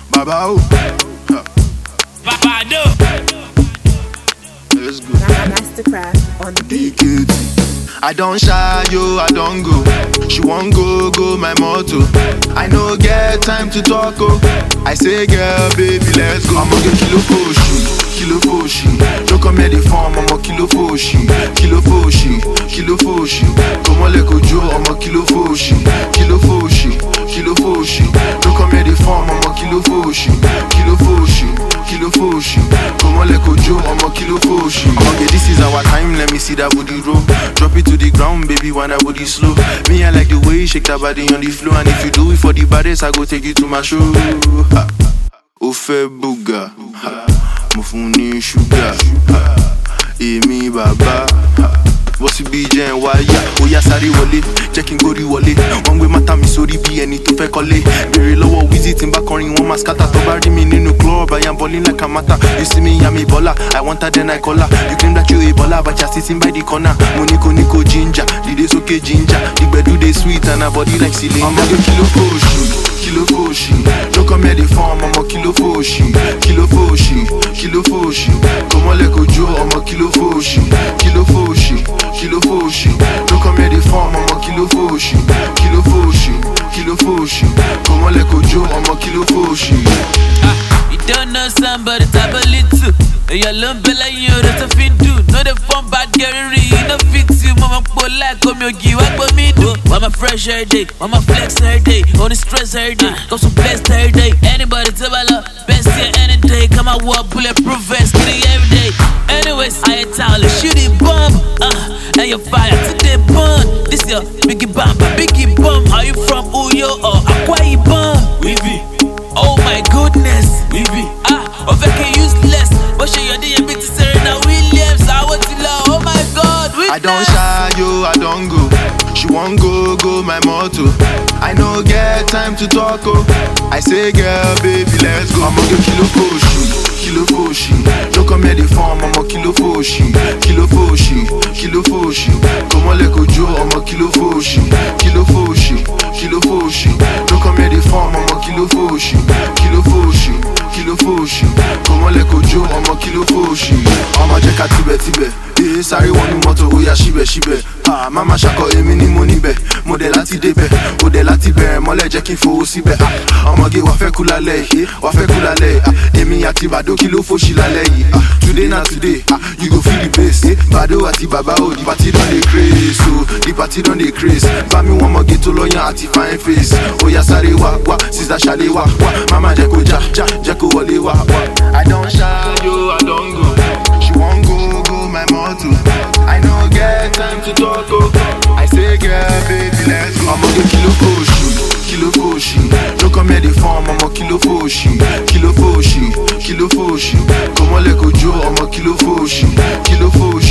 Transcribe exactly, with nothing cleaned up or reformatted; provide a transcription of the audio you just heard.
Baba o. Babado. Let's go. Mastercraft on the beat. I don't shy, yo, I don't go. She won't go, go my motto. I no get time to talk, oh. I say, girl, baby, let's go. I'ma get kilo foshi, kilo foshi. Don't come here the form, I'm a kilo foshi, kilo foshi, kilo foshi. Come on, let go, Joe, I'm a kilo foshi, kilo foshi, kilo foshi. Don't come here the form, I'm a kilo foshi, kilo foshi, kilo foshi. Come on, let go, Joe, I'm a kilo foshi. Okay, this is our time, let me see that booty roll. Drop it to the ground, baby, when that booty slow. Me, I like the way you shake that body on the floor. And if you do it for the baddest, I go take you to my show. Ha. Ofe buga, mufuni sugar, emi baba. What's it B J and why? Oh yeah, sorry wale, checking go the wale. One way mata mi sorry be any to fe kole. Very low visit in back on one mascata. To body me in the club, I am balling like a mata. You see me, I'm a baller. I want her then I call her. You claim that you a baller, but you're sitting by the corner. Moniko Nico ginger, the days okay ginger. The bed do they sweet and her body like cylinder. I'm a kilo foshi, kilo foshi. Don't come here the farm, I'm a kilo foshi, kilo foshi, kilo foshi. Come on, let go Joe, I'm a kilo foshi, kilo foshi. Kilo foshi, don't come here the farm, I'm a kilo foshi, kilo foshi, kilo foshi. Come on, let go Joe, I'm a kilo foshi. Ah, you don't know somebody, type a little. And your lump bella, you that's a fit do. No, the fun bad girl, you no fit you. Mama, pull like, come you give what for me do. Mama fresh every day, mama flex every day. Only stress every day, come some blessed every day. Anybody tell my love, best here any day. Come on, walk, bulletproof vest, kitty every day. Anyways, I ain't towel, shoot it bomb. Uh, and your fire to the bun. This your biggie bomb, biggie bomb. Are you from Uyo or Akwa Ibom? We be. Oh my goodness, we be. Ah, Oveke useless. But she your D M B to Serena Williams. I want to love, oh my God. Witness. I don't shy, yo, I don't go. She won't go, go my motto. I no get time to talk, oh. I say, girl, baby, let's go. I'ma get kilo foshi, kilo foshi. Don't come here the farm, I'm a kilo foshi, kilo foshi, kilo foshi. Come on, let go Joe, I'm a kilo foshi, kilo foshi, kilo foshi. Don't come here the farm, I'm a kilo foshi, kilo foshi, kilo foshi. Come on, let go Joe, I'm a kilo foshi. I'ma check out tibe tibe. Eh, sorry, one moto, oh yeah, shibe shibe. Ah, mama shako emi ni money be. Modelati debe, modelati be. Mole jeki fo si be. Ah, I'ma get wafe kulale, eh, wafe kulale. Ah, emi ati bado kilo foshi lale. Ah, today na today, ah, you go feel the bass. Eh, bado ati baba oh, the party don dey craze, so the party don dey craze. Bami one more get to lawyer ati fine face. Oh yeah, sorry wa wa, sister shale wa wa. Mama jeko ja ja, jeko wale wa wa. I don't shy yo, I don't go. She won't go go my motto. I no get time to talk, oh. I say, girl, baby, let's go. I'ma get kilo foshi, kilo foshi. Don't come here the farm, I'm a kilo foshi, kilo foshi, kilo foshi. Come on, let go Joe, I'm a kilo foshi, kilo foshi.